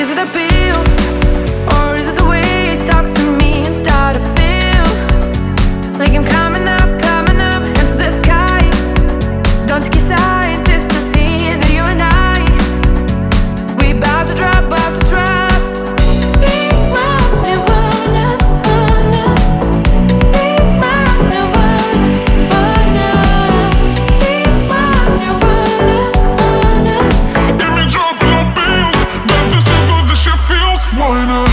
Is it the bills, or is it the way you talk to me and start to feel like I'm coming up into the sky? Don't take a scientist to see that you and I, we about to drop, about to drop. Be my nirvana, be my nirvana, be my nirvana. Get me dropping on bills, but this so good this shit feels. Why not?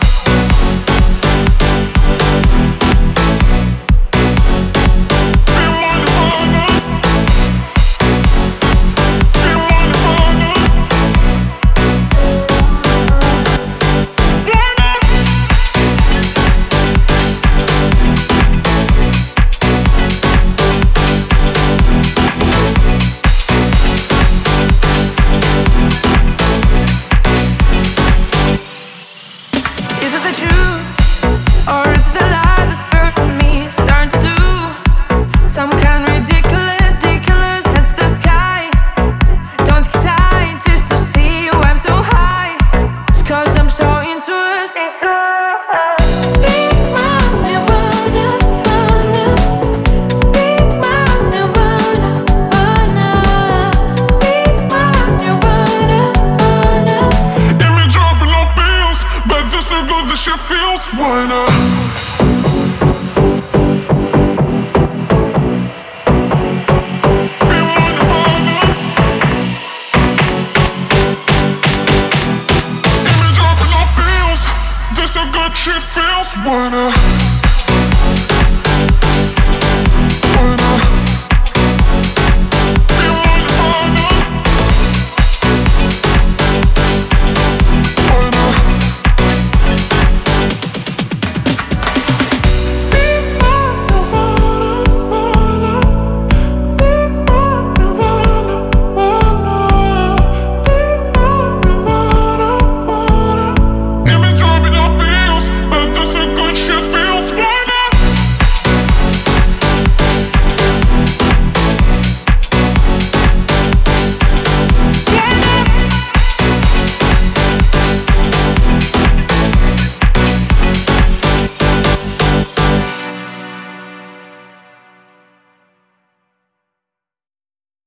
Is it the truth, or is it the lie that birth from me is starting to do some kind of ridiculous heads to the sky? Don't take scientists to see why I'm so high, just 'cause I'm so into it. Be my nirvana, be my nirvana, be my nirvana. Get me dropping on bills, but this so good this shit feels. Why not? Be my nirvana. Get me dropping on bills, this so good shit feels. Why not?